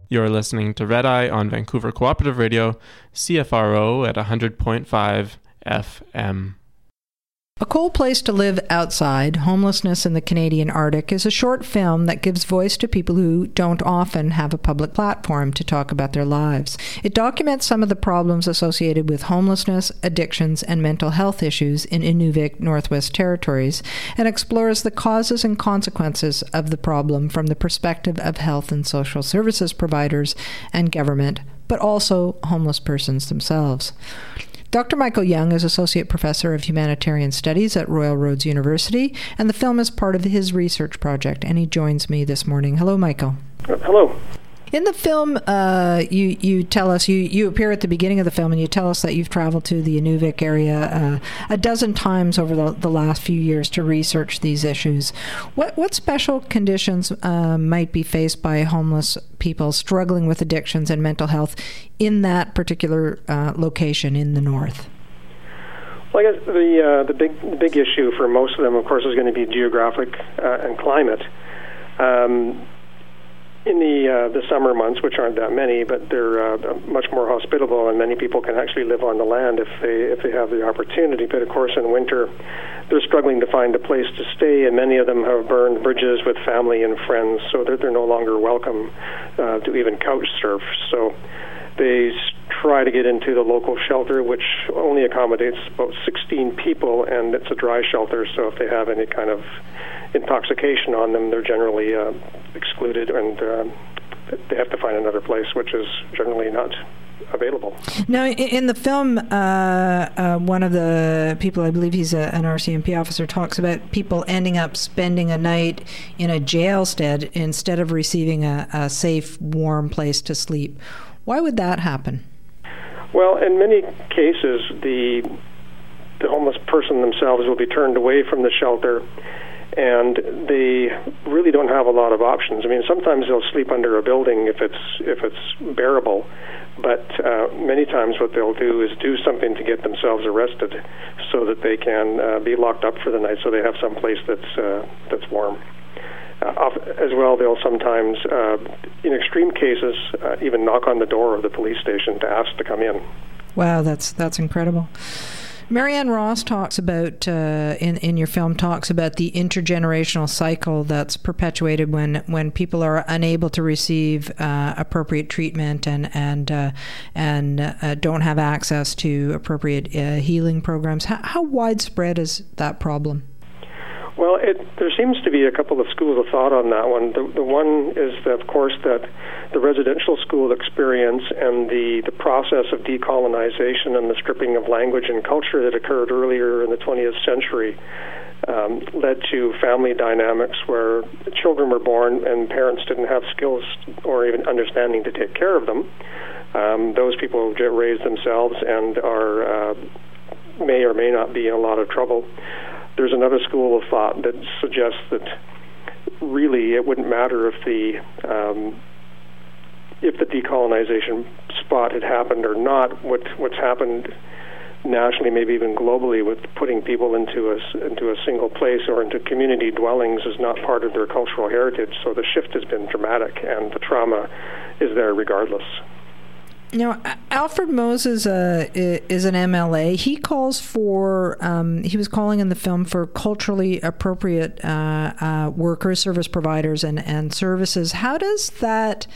You're listening to Red Eye on Vancouver Cooperative Radio, CFRO at 100.5 FM. A Cold Place to Live Outside, Homelessness in the Canadian Arctic is a short film that gives voice to people who don't often have a public platform to talk about their lives. It documents some of the problems associated with homelessness, addictions, and mental health issues in Inuvik, Northwest Territories, and explores the causes and consequences of the problem from the perspective of health and social services providers and government, but also homeless persons themselves. Dr. Michael Young is Associate Professor of Humanitarian Studies at Royal Roads University, and the film is part of his research project, and he joins me this morning. Hello, Michael. Hello. In the film, you tell us, you appear at the beginning of the film, and you tell us that you've traveled to the Inuvik area a dozen times over the last few years to research these issues. What special conditions might be faced by homeless people struggling with addictions and mental health in that particular location in the north? Well, I guess the big issue for most of them, of course, is going to be geographic and climate. In the summer months, which aren't that many, but they're much more hospitable, and many people can actually live on the land if they have the opportunity. But of course, in winter, they're struggling to find a place to stay, and many of them have burned bridges with family and friends, so they're no longer welcome to even couch surf. So they try to get into the local shelter, which only accommodates about 16 people, and it's a dry shelter, so if they have any kind of intoxication on them, they're generally excluded, and they have to find another place, which is generally not available. Now, in the film, one of the people, I believe he's an RCMP officer, talks about people ending up spending a night in a jail instead of receiving a safe, warm place to sleep. Why would that happen? Well, in many cases, the homeless person themselves will be turned away from the shelter, and they really don't have a lot of options. I mean, sometimes they'll sleep under a building if it's bearable, but many times what they'll do is do something to get themselves arrested so that they can be locked up for the night, so they have some place that's warm. As well, they'll sometimes, in extreme cases, even knock on the door of the police station to ask to come in. Wow, that's incredible. Marianne Ross talks about, in your film, talks about the intergenerational cycle that's perpetuated when people are unable to receive appropriate treatment and don't have access to appropriate healing programs. How widespread is that problem? Well, there seems to be a couple of schools of thought on that one. The one is, of course, that the residential school experience and the process of decolonization and the stripping of language and culture that occurred earlier in the 20th century led to family dynamics where children were born and parents didn't have skills or even understanding to take care of them. Those people raise themselves and may or may not be in a lot of trouble. There's another school of thought that suggests that really it wouldn't matter if the decolonization spot had happened or not. What's happened nationally, maybe even globally, with putting people into a single place or into community dwellings is not part of their cultural heritage. So the shift has been dramatic, and the trauma is there regardless. Alfred Moses is an MLA. He calls for, he was calling in the film for culturally appropriate workers, service providers, and services. How does that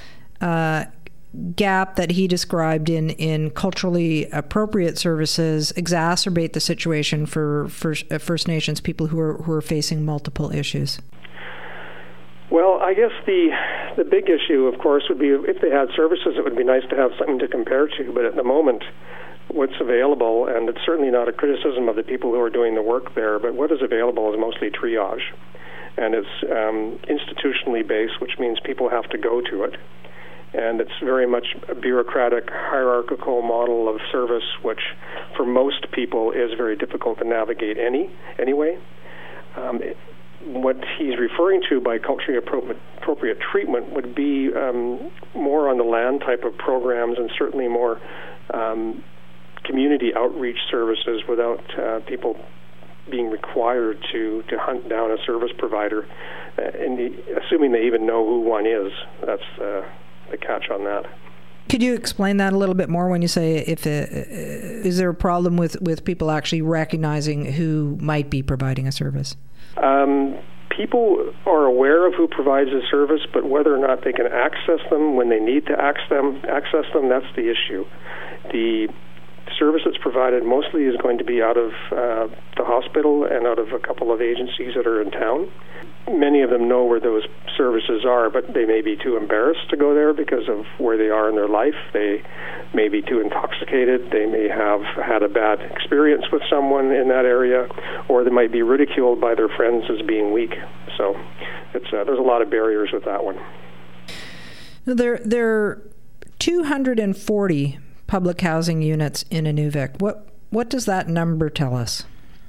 gap that he described in culturally appropriate services exacerbate the situation for First Nations people who are facing multiple issues? Well, I guess the big issue, of course, would be if they had services, it would be nice to have something to compare to. But at the moment, what's available, and it's certainly not a criticism of the people who are doing the work there, but what is available is mostly triage. And it's institutionally based, which means people have to go to it. And it's very much a bureaucratic, hierarchical model of service, which for most people is very difficult to navigate anyway. What he's referring to by culturally appropriate treatment would be more on the land type of programs, and certainly more community outreach services without people being required to hunt down a service provider, assuming they even know who one is. the catch on that. Could you explain that a little bit more when you say is there a problem with people actually recognizing who might be providing a service? People are aware of who provides a service, but whether or not they can access them when they need to access them, that's the issue. The service that's provided mostly is going to be out of the hospital and out of a couple of agencies that are in town. Many of them know where those services are, but they may be too embarrassed to go there because of where they are in their life. They may be too intoxicated. They may have had a bad experience with someone in that area, or they might be ridiculed by their friends as being weak. So there's a lot of barriers with that one. There are 240 public housing units in Inuvik. What does that number tell us?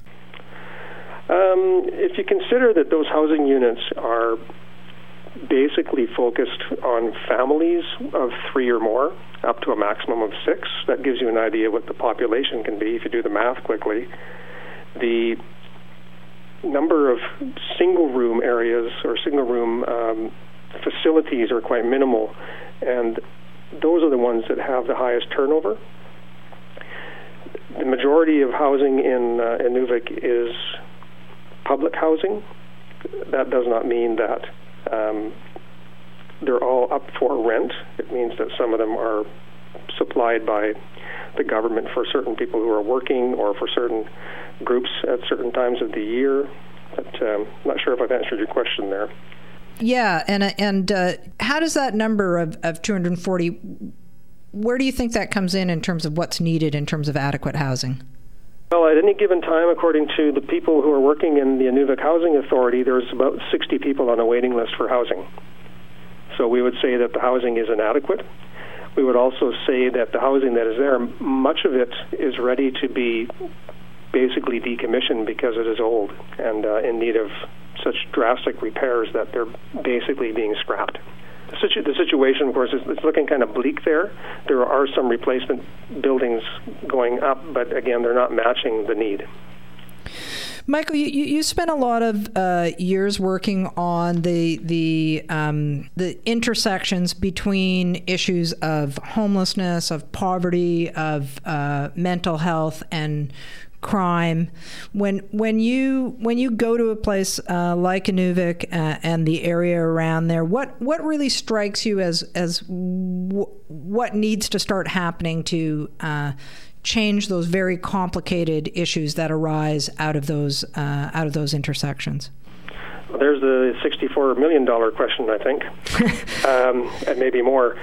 If you consider that those housing units are basically focused on families of 3 or more, up to a maximum of 6, that gives you an idea what the population can be if you do the math quickly. The number of single-room areas or single-room facilities are quite minimal, and those are the ones that have the highest turnover. The majority of housing in Inuvik is public housing. That does not mean that they're all up for rent. It means that some of them are supplied by the government for certain people who are working or for certain groups at certain times of the year. But I'm not sure if I've answered your question there. Yeah, and how does that number of 240, where do you think that comes in terms of what's needed in terms of adequate housing? Well, at any given time, according to the people who are working in the Inuvik Housing Authority, there's about 60 people on a waiting list for housing. So we would say that the housing is inadequate. We would also say that the housing that is there, much of it is ready to be basically decommissioned because it is old and in need of such drastic repairs that they're basically being scrapped. The situation, of course, is it's looking kind of bleak there. There are some replacement buildings going up, but again, they're not matching the need. Michael, you spent a lot of years working on the intersections between issues of homelessness, of poverty, of mental health, and crime. When you go to a place like Inuvik and the area around there, what really strikes you as what needs to start happening to change those very complicated issues that arise out of those intersections? Well, there's the $64 million question, I think, and maybe more.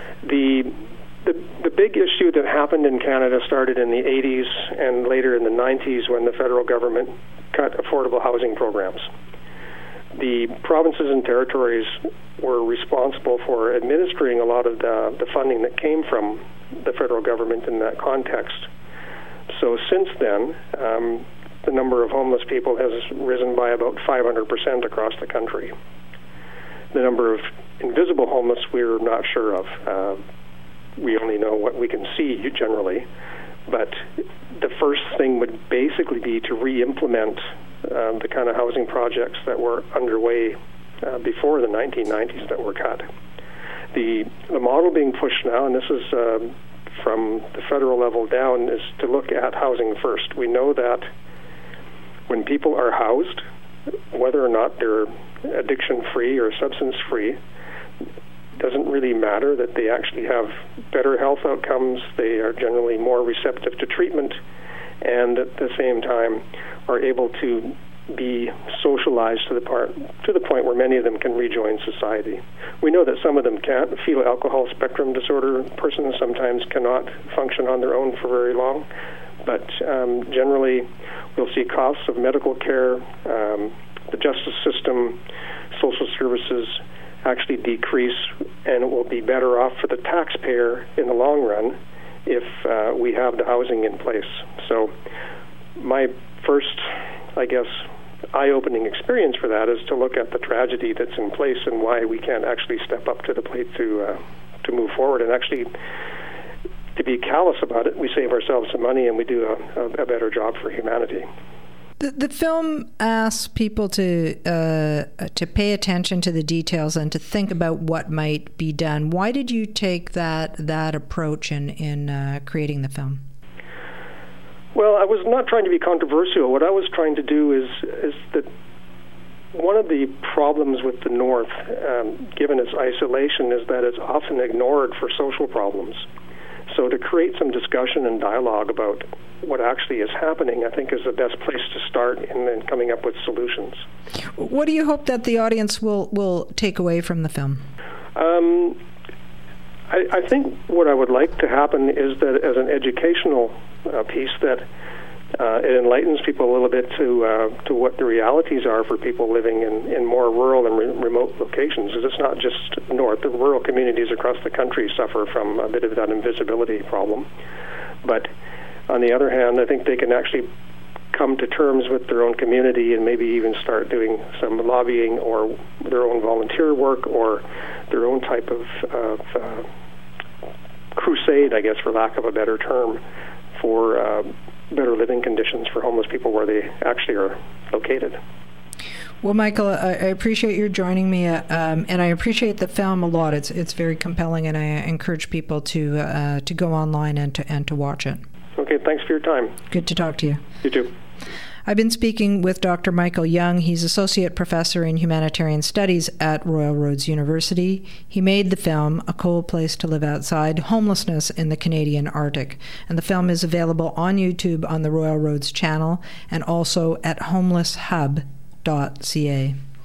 The big issue that happened in Canada started in the 80s and later in the 90s when the federal government cut affordable housing programs. The provinces and territories were responsible for administering a lot of the funding that came from the federal government in that context. So since then, the number of homeless people has risen by about 500% across the country. The number of invisible homeless we're not sure of. We only know what we can see generally, but the first thing would basically be to re-implement the kind of housing projects that were underway before the 1990s that were cut. The model being pushed now, and this is from the federal level down, is to look at housing first. We know that when people are housed, whether or not they're addiction-free or substance-free, doesn't really matter, that they actually have better health outcomes, they are generally more receptive to treatment, and at the same time are able to be socialized to the point where many of them can rejoin society. We know that some of them can't. Fetal alcohol spectrum disorder persons sometimes cannot function on their own for very long, but generally we'll see costs of medical care, the justice system, social services actually decrease, and it will be better off for the taxpayer in the long run if we have the housing in place. So my first, I guess, eye-opening experience for that is to look at the tragedy that's in place and why we can't actually step up to the plate to move forward. And actually, to be callous about it, we save ourselves some money and we do a better job for humanity. The film asks people to pay attention to the details and to think about what might be done. Why did you take that approach in creating the film? Well, I was not trying to be controversial. What I was trying to do is that one of the problems with the North, given its isolation, is that it's often ignored for social problems. So to create some discussion and dialogue about what actually is happening, I think is the best place to start in coming up with solutions. What do you hope that the audience will take away from the film? I think what I would like to happen is that as an educational piece, that it enlightens people a little bit to what the realities are for people living in more rural and remote locations. Because it's not just north. The rural communities across the country suffer from a bit of that invisibility problem. But on the other hand, I think they can actually come to terms with their own community and maybe even start doing some lobbying or their own volunteer work or their own type of crusade, I guess, for lack of a better term, for better living conditions for homeless people where they actually are located. Well, Michael, I appreciate your joining me, and I appreciate the film a lot. It's very compelling, and I encourage people to go online and to watch it. Okay, thanks for your time. Good to talk to you. You too. I've been speaking with Dr. Michael Young. He's Associate Professor in Humanitarian Studies at Royal Roads University. He made the film, A Cold Place to Live Outside, Homelessness in the Canadian Arctic. And the film is available on YouTube on the Royal Roads channel and also at homelesshub.ca.